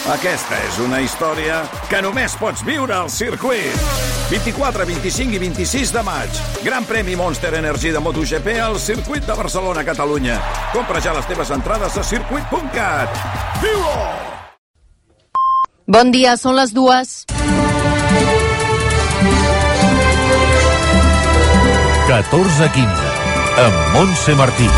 Aquesta és una història que només pots viure al circuit. 24, 25 i 26 de maig. Gran premi Monster Energy de MotoGP al circuit de Barcelona, Catalunya. Compra ja les teves entrades a circuit.cat. Viu-ho! Bon dia, són les 2. 14:15, amb Montse Martí.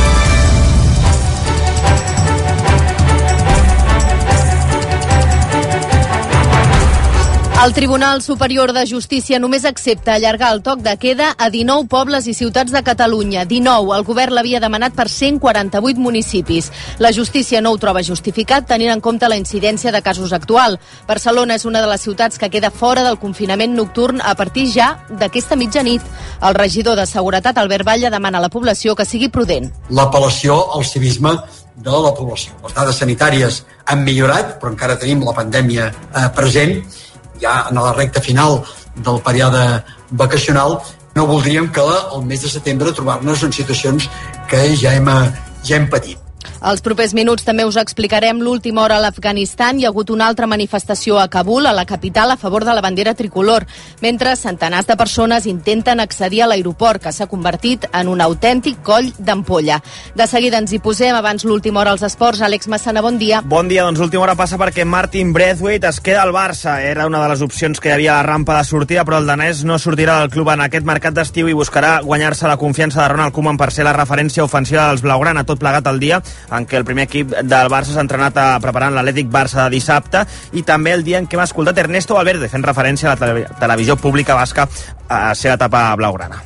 El Tribunal Superior de Justícia només accepta allargar el toc de queda a 19 pobles i ciutats de Catalunya. 19. El govern l'havia demanat per 148 municipis. La justícia no ho troba justificat, tenint en compte la incidència de casos actual. Barcelona és una de les ciutats que queda fora del confinament nocturn a partir ja d'aquesta mitjanit. El regidor de Seguretat, Albert Batlle, demana a la població que sigui prudent. L'apel·lació al civisme de la població. Les dades sanitàries han millorat, però encara tenim la pandèmia present. Ja en la recta final del període vacacional, no voldríem que el mes de setembre trobar-nos en situacions que ja hem patit. Als propers minuts també us explicarem l'última hora a l'Afganistan. Hi ha hagut una altra manifestació a Kabul, a la capital, a favor de la bandera tricolor, mentre centenars de persones intenten accedir a l'aeroport, que s'ha convertit en un autèntic coll d'ampolla. De seguida ens hi posem. Abans l'última hora als esports. Àlex Massana, bon dia. Bon dia, doncs l'última hora passa perquè Martin Braithwaite es queda al Barça. Era una de les opcions que hi havia a la rampa de sortida, però el danès no sortirà del club en aquest mercat d'estiu i buscarà guanyar-se la confiança de Ronald Koeman per ser la referència ofensiva dels blaugrana, tot plegat el dia en què el primer equip del Barça s'ha entrenat preparant l'Atlètic Barça de dissabte i també el dia en què hem escoltat Ernesto Valverde fent referència a la televisió pública basca a la seva etapa blaugrana.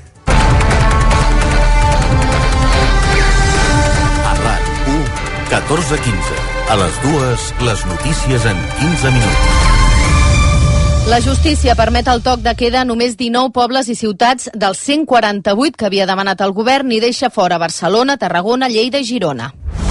A RAC1, 14:15. A les 2, les notícies en 15 minuts. La justícia permet el toc de queda a només 19 pobles i ciutats dels 148 que havia demanat el govern i deixa fora Barcelona, Tarragona, Lleida i Girona.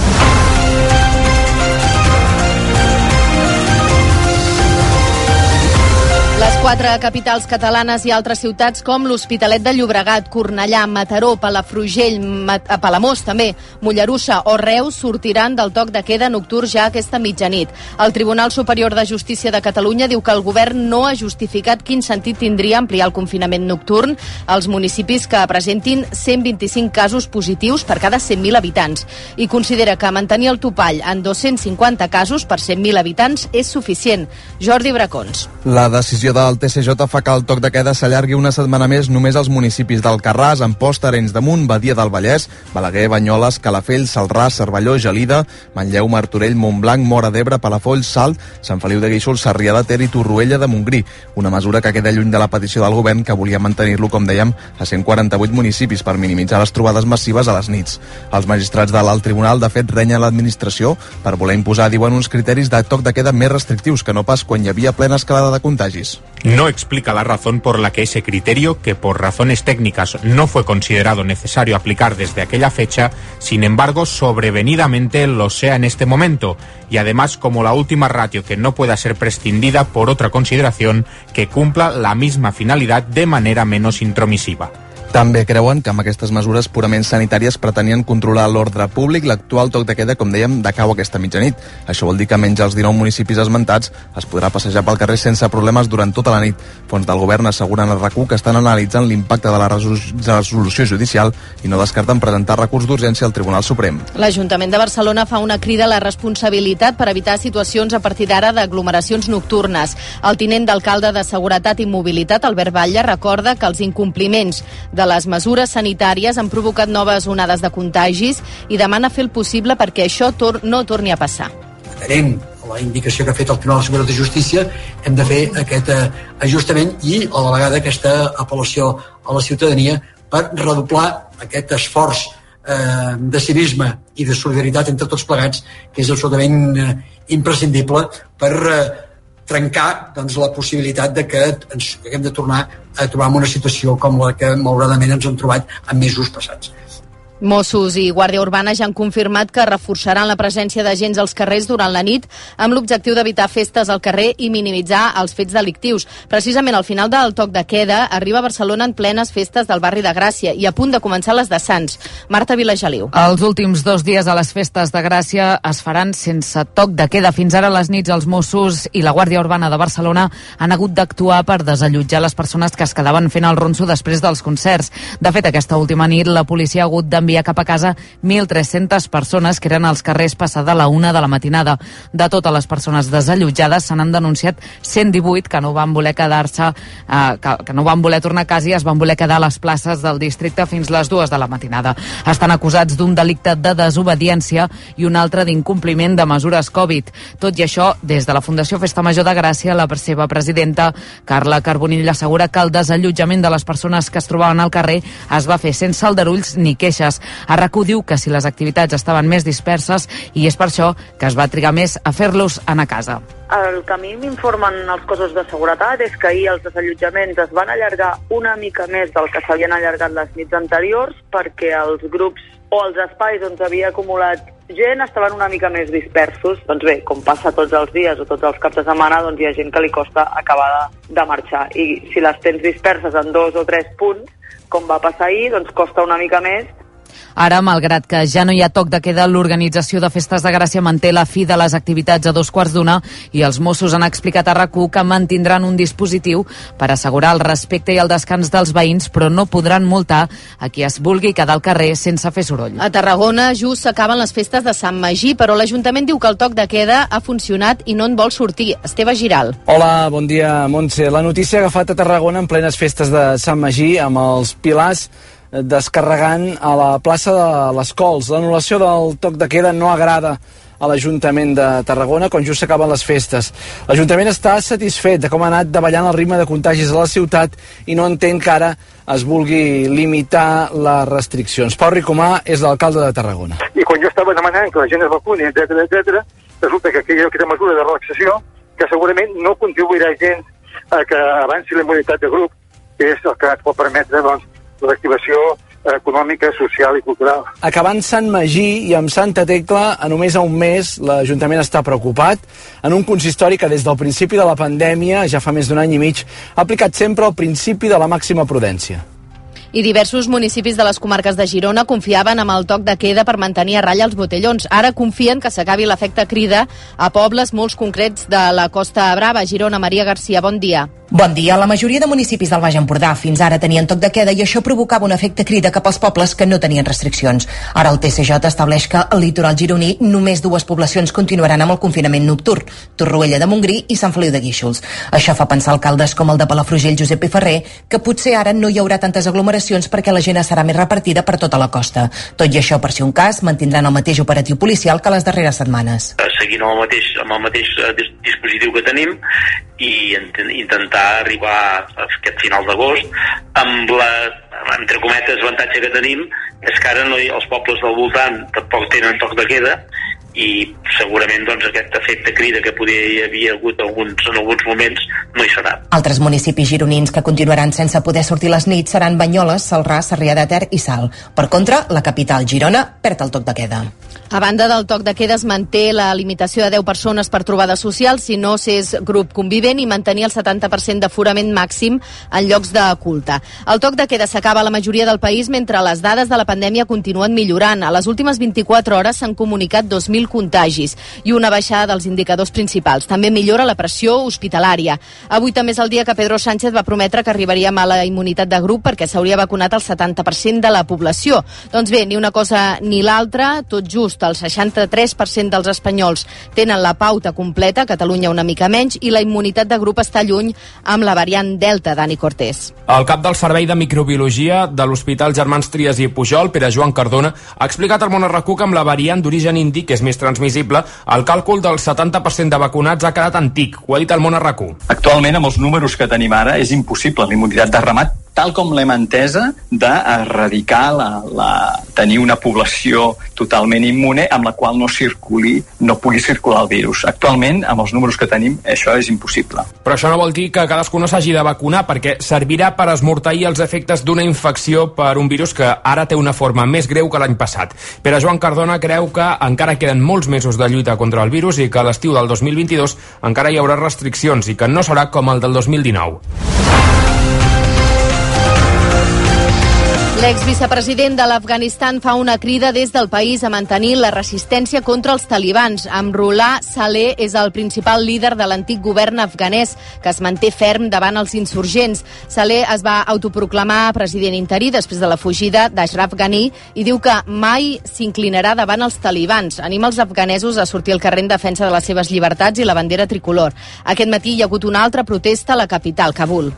Les 4 capitals catalanes i altres ciutats com l'Hospitalet de Llobregat, Cornellà, Mataró, Palafrugell, Palamós també, Mollerussa o Reus sortiran del toc de queda nocturn ja aquesta mitjanit. El Tribunal Superior de Justícia de Catalunya diu que el govern no ha justificat quin sentit tindria ampliar el confinament nocturn als municipis que presentin 125 casos positius per cada 100.000 habitants i considera que mantenir el topall en 250 casos per 100.000 habitants és suficient. Jordi Bracons. La decisió del TCJ fa que el toc de queda s'allargui una setmana més només als municipis d'Alcarràs, Amposta, Arenys de Munt, Badia del Vallès, Balaguer, Banyoles, Calafell, Celrà, Cervelló, Gelida, Manlleu, Martorell, Montblanc, Móra d'Ebre, Palafolls, Salt, Sant Feliu de Guíxols, Sarrià de Ter i Torroella de Montgrí. Una mesura que queda lluny de la petició del govern que volia mantenir-lo, com dèiem, a 148 municipis per minimitzar les trobades massives a les nits. Els magistrats de l'Alt Tribunal, de fet, renyen l'administració per voler imposar, diuen, uns criteris de toc de queda més restrictius que no pas quan hi havia plena escalada de contagis. No explica la razón por la que ese criterio, que por razones técnicas no fue considerado necesario aplicar desde aquella fecha, sin embargo, sobrevenidamente lo sea en este momento, y además como la última ratio que no pueda ser prescindida por otra consideración que cumpla la misma finalidad de manera menos intromisiva. També creuen que amb aquestes mesures purament sanitàries pretenien controlar l'ordre públic. L'actual toc de queda, com dèiem, decau aquesta mitjanit. Això vol dir que menys els 19 municipis esmentats es podrà passejar pel carrer sense problemes durant tota la nit. Fons del govern asseguren al RAC1 que estan analitzant l'impacte de la resolució judicial i no descarten presentar recurs d'urgència al Tribunal Suprem. L'Ajuntament de Barcelona fa una crida a la responsabilitat per evitar situacions a partir d'ara d'aglomeracions nocturnes. El tinent d'alcalde de Seguretat i Mobilitat, Albert Batlle, recorda que els incompliments de les mesures sanitàries han provocat noves onades de contagis i demana fer el possible perquè això no torni a passar. Atenent a la indicació que ha fet el Tribunal Superior de Justícia, hem de fer aquest ajustament i a la vegada aquesta apel·lació a la ciutadania per redoblar aquest esforç de civisme i de solidaritat entre tots plegats, que és absolutament imprescindible per trencar la possibilitat de que ens haguem de tornar a trobar en una situació com la que malauradament ens hem trobat en mesos passats. Mossos i Guàrdia Urbana ja han confirmat que reforçaran la presència d'agents als carrers durant la nit amb l'objectiu d'evitar festes al carrer i minimitzar els fets delictius. Precisament al final del toc de queda arriba a Barcelona en plenes festes del barri de Gràcia i a punt de començar les de Sants. Marta Vilageliu. Els últims 2 dies a les festes de Gràcia es faran sense toc de queda. Fins ara a les nits els Mossos i la Guàrdia Urbana de Barcelona han hagut d'actuar per desallotjar les persones que es quedaven fent el ronso després dels concerts. De fet, aquesta última nit la policia ha hagut d'enviar cap a casa 1.300 persones que eren als carrers passada la 1 de la matinada. De totes les persones desallotjades se n'han denunciat 118 que no van voler quedar-se, que no van voler tornar a casa i es van voler quedar a les places del districte fins les 2 de la matinada. Estan acusats d'un delicte de desobediència i un altre d'incompliment de mesures Covid. Tot i això, des de la Fundació Festa Major de Gràcia, la seva presidenta, Carla Carbonill, assegura que el desallotjament de les persones que es trobaven al carrer es va fer sense aldarulls ni queixes. A RAC1 diu que si les activitats estaven més disperses i és per això que es va trigar més a fer-los anar a casa. El que a mi m'informen els cossos de seguretat és que ahir els desallotjaments es van allargar una mica més del que s'havien allargat les nits anteriors perquè els grups o els espais on s'havia acumulat gent estaven una mica més dispersos. Doncs bé, com passa tots els dies o tots els caps de setmana, doncs hi ha gent que li costa acabar de marxar. I si les tens disperses en 2 o 3 punts, com va passar ahir, doncs costa una mica més. Ara, malgrat que ja no hi ha toc de queda, l'Organització de Festes de Gràcia manté la fi de les activitats a 2:15 i els Mossos han explicat a RAC1 que mantindran un dispositiu per assegurar el respecte i el descans dels veïns, però no podran multar a qui es vulgui quedar al carrer sense fer soroll. A Tarragona just s'acaben les festes de Sant Magí, però l'Ajuntament diu que el toc de queda ha funcionat i no en vol sortir. Esteve Giral. Hola, bon dia, Montse. La notícia ha agafat a Tarragona en plenes festes de Sant Magí amb els pilars descarregant a la plaça de les Cols. L'anul·lació del toc de queda no agrada a l'Ajuntament de Tarragona quan just s'acaben les festes. L'Ajuntament està satisfet de com ha anat davallant el ritme de contagis a la ciutat i no entén que ara es vulgui limitar les restriccions. Pau Ricomà és l'alcalde de Tarragona. I quan jo estava demanant que la gent es vacuni, etc, resulta que aquesta mesura de relaxació que segurament no contribuirà gens a que avanci la immunitat de grup, que és el que ens pot permetre, doncs, l'activació econòmica, social i cultural. Acabant Sant Magí i amb Santa Tecla, a només a un mes, l'Ajuntament està preocupat en un consistori que des del principi de la pandèmia, ja fa més d'un any i mig, ha aplicat sempre el principi de la màxima prudència. I diversos municipis de les comarques de Girona confiaven amb el toc de queda per mantenir a ratlla els botellons. Ara confien que s'acabi l'efecte crida a pobles molt concrets de la Costa Brava. Girona, Maria Garcia, bon dia. Bon dia. La majoria de municipis del Baix Empordà fins ara tenien toc de queda i això provocava un efecte crida cap als pobles que no tenien restriccions. Ara el TSJ estableix que al litoral gironí només 2 poblacions continuaran amb el confinament nocturn, Torroella de Montgrí i Sant Feliu de Guíxols. Això fa pensar alcaldes com el de Palafrugell, Josep i Ferrer, que potser ara no hi haurà tantes aglomeracions perquè la gent serà més repartida per tota la costa. Tot i això, per si un cas, mantindran el mateix operatiu policial que les darreres setmanes. Seguint amb el mateix dispositiu que tenim i intentar arribar a aquest final d'agost amb la, entre cometes, avantatge que tenim és que ara els pobles del voltant tampoc tenen toc de queda i segurament doncs, aquest efecte crida que podia hi havia hagut en alguns moments no hi serà. Altres municipis gironins que continuaran sense poder sortir les nits seran Banyoles, Celrà, Sarrià de Ter i Salt. Per contra, la capital, Girona, perd el toc de queda. A banda del toc de queda es manté la limitació de 10 persones per trobada social si no s'és grup convivent i mantenir el 70% d'aforament màxim en llocs de culte. El toc de queda s'acaba a la majoria del país mentre les dades de la pandèmia continuen millorant. A les últimes 24 hores s'han comunicat 2.000 contagis i una baixada dels indicadors principals. També millora la pressió hospitalària. Avui també és el dia que Pedro Sánchez va prometre que arribaríem a la immunitat de grup perquè s'hauria vacunat el 70% de la població. Doncs bé, ni una cosa ni l'altra, tot just el 63% dels espanyols tenen la pauta completa, Catalunya una mica menys, i la immunitat de grup està lluny amb la variant Delta, Dani Cortés. El cap del Servei de Microbiologia de l'Hospital Germans Trias i Pujol, Pere Joan Cardona, ha explicat al Món RAC1 que amb la variant d'origen indi, que és més transmissible, el càlcul del 70% de vacunats ha quedat antic. Ho ha dit al Món RAC1. Actualment, amb els números que tenim ara, és impossible. La immunitat de ramat tal com l'hem entesa, d'erradicar tenir una població totalment immune amb la qual no pugui circular el virus. Actualment, amb els números que tenim, això és impossible. Però això no vol dir que cadascú no s'hagi de vacunar, perquè servirà per esmorteir els efectes d'una infecció per un virus que ara té una forma més greu que l'any passat. Pere Joan Cardona creu que encara queden molts mesos de lluita contra el virus i que a l'estiu del 2022 encara hi haurà restriccions i que no serà com el del 2019. L'exvicepresident de l'Afganistan fa una crida des del país a mantenir la resistència contra els talibans. Amrullah Saleh és el principal líder de l'antic govern afganès, que es manté ferm davant els insurgents. Saleh es va autoproclamar president interí després de la fugida d'Ashraf Ghani i diu que mai s'inclinarà davant els talibans. Anima els afganesos a sortir al carrer en defensa de les seves llibertats i la bandera tricolor. Aquest matí hi ha hagut una altra protesta a la capital, Kabul.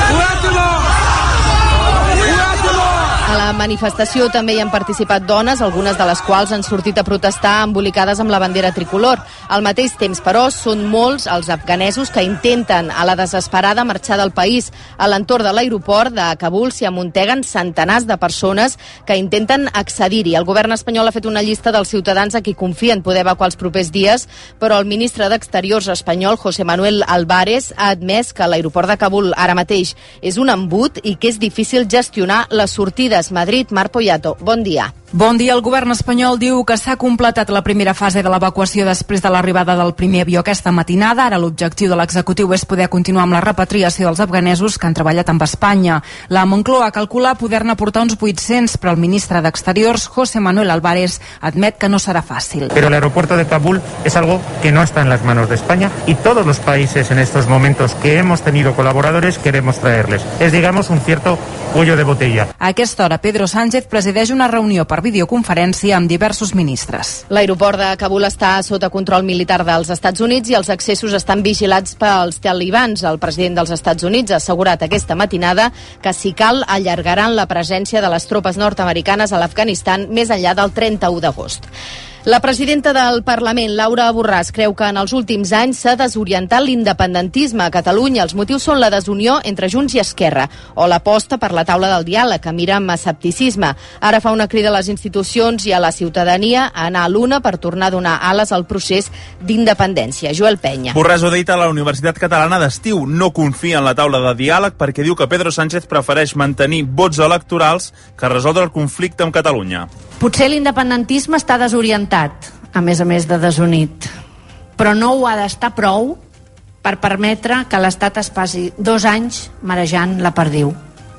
A la manifestació també hi han participat dones, algunes de les quals han sortit a protestar embolicades amb la bandera tricolor. Al mateix temps, però, són molts els afganesos que intenten a la desesperada marxar del país. A l'entorn de l'aeroport de Kabul s'hi amunteguen centenars de persones que intenten accedir-hi. El govern espanyol ha fet una llista dels ciutadans a qui confien poder evacuar els propers dies, però el ministre d'Exteriors espanyol, José Manuel Álvarez, ha admès que l'aeroport de Kabul ara mateix és un embut i que és difícil gestionar les sortides. Madrid, Marc Poyato, bon dia. Bon dia. El govern espanyol diu que s'ha completat la primera fase de l'evacuació després de l'arribada del primer avió aquesta matinada. Ara l'objectiu de l'executiu és poder continuar amb la repatriació dels afganesos que han treballat amb Espanya. La Moncloa calcula poder-ne portar uns 800, però el ministre d'Exteriors, José Manuel Álvarez, admet que no serà fàcil. Pero el aeropuerto de Kabul es algo que no está en las manos de España y todos los países en estos momentos que hemos tenido colaboradores queremos traerles. Es, digamos, un cierto cuello de botella. A aquesta hora, Pedro Sánchez presideix una reunió per videoconferència amb diversos ministres. L'aeroport de Kabul està sota control militar dels Estats Units i els accessos estan vigilats pels talibans. El president dels Estats Units ha assegurat aquesta matinada que, si cal, allargaran la presència de les tropes nord-americanes a l'Afganistan més enllà del 31 d'agost. La presidenta del Parlament, Laura Borràs, creu que en els últims anys s'ha desorientat l'independentisme a Catalunya. Els motius són la desunió entre Junts i Esquerra o l'aposta per la taula del diàleg, que mira amb escepticisme. Ara fa una crida a les institucions i a la ciutadania a anar a l'una per tornar a donar ales al procés d'independència. Joel Penya. Borràs ho ha dit a la Universitat Catalana d'Estiu. No confia en la taula de diàleg perquè diu que Pedro Sánchez prefereix mantenir vots electorals que resoldre el conflicte amb Catalunya. Potser l'independentisme està desorientat, a més de desunit, però no ho ha d'estar prou per permetre que l'Estat es passi 2 anys marejant la perdiu.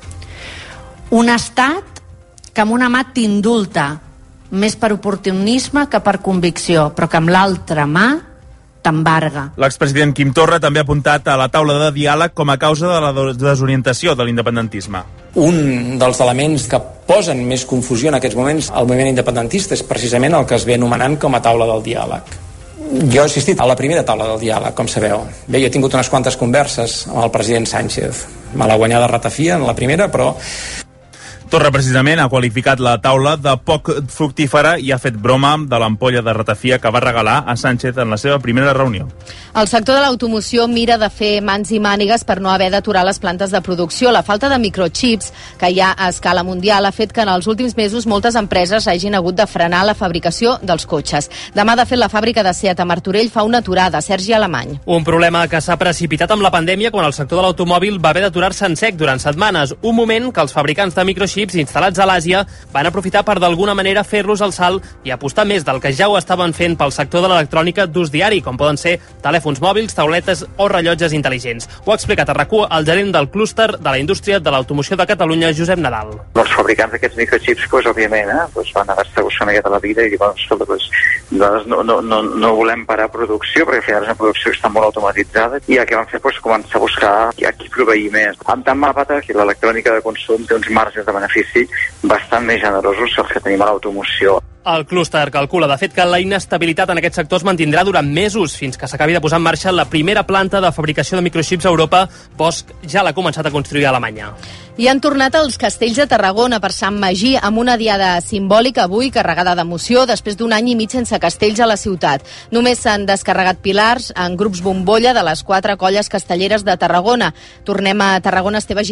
Un Estat que amb una mà t'indulta, més per oportunisme que per convicció, però que amb l'altra mà t'embarga. L'expresident Quim Torra també ha apuntat a la taula de diàleg com a causa de la desorientació de l'independentisme. Un dels elements que posen més confusió en aquests moments al moviment independentista és precisament el que es ve anomenant com a taula del diàleg. Jo he assistit a la primera taula del diàleg, com sabeu. Bé, jo he tingut unes quantes converses amb el president Sánchez. Me l'ha guanyada ratafia en la primera, però Torra precisament ha qualificat la taula de poc fructífera i ha fet broma de l'ampolla de ratafia que va regalar a Sánchez en la seva primera reunió. El sector de l'automoció mira de fer mans i mànigues per no haver d'aturar les plantes de producció. La falta de microchips que hi ha a escala mundial ha fet que en els últims mesos moltes empreses hagin hagut de frenar la fabricació dels cotxes. Demà, de fet, la fàbrica de Seat a Martorell fa una aturada. Sergi Alemany. Un problema que s'ha precipitat amb la pandèmia quan el sector de l'automòbil va haver d'aturar-se en sec durant setmanes. Un moment que els fabricants de microchips instal·lats a l'Àsia van aprofitar per d'alguna manera fer-los el salt i apostar més del que ja ho estaven fent pel sector de l'electrònica d'ús diari, com poden ser telèfons mòbils, tauletes o rellotges intel·ligents. Ho ha explicat a RAC1 el gerent del clúster de la indústria de l'automoció de Catalunya, Josep Nadal. Els fabricants d'aquests microchips, òbviament, van haver-se una miqueta la vida i dir, escolta, nosaltres no volem parar producció, perquè al final és una producció que està molt automatitzada, i el que van fer començar a buscar a qui proveir més. Amb tant mapata que l'electrònica de consum té uns marges de benefici bastant més generosos que els que tenim a l'automoció. El clúster calcula, de fet, que la inestabilitat en aquest sector es mantindrà durant mesos fins que s'acabi de posar en marxa la primera planta de fabricació de microchips a Europa. Bosch ja l'ha començat a construir a Alemanya. I han tornat els castells de Tarragona per Sant Magí amb una diada simbòlica avui carregada d'emoció després d'un any i mig sense castells a la ciutat. Només s'han descarregat pilars en grups bombolla de les 4 colles castelleres de Tarragona. Tornem a Tarragona, Esteve Giral.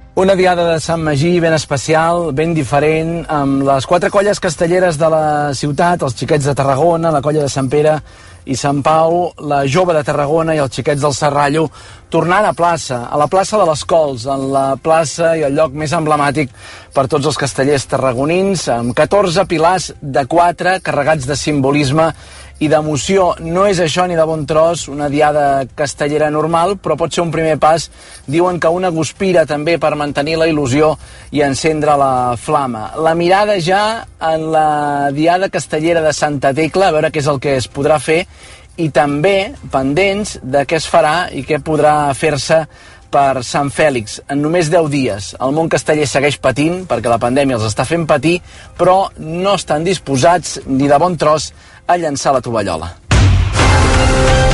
Una diada de Sant Magí ben especial, ben diferent, amb les 4 colles castelleres de la ciutat, els Xiquets de Tarragona, la colla de Sant Pere i Sant Pau, la Jove de Tarragona i els Xiquets del Serrallo, tornant a plaça, a la plaça de les Cols, en la plaça i el lloc més emblemàtic per tots els castellers tarragonins, amb 14 pilars de 4 carregats de simbolisme i d'emoció. No és això ni de bon tros una diada castellera normal, però pot ser un primer pas. Diuen que una guspira també per mantenir la il·lusió i encendre la flama. La mirada ja en la diada castellera de Santa Tecla, a veure què és el que es podrà fer, i també pendents de què es farà i què podrà fer-se per Sant Fèlix. En només 10 dies el món casteller segueix patint perquè la pandèmia els està fent patir, però no estan disposats ni de bon tros a llançar la tovallola.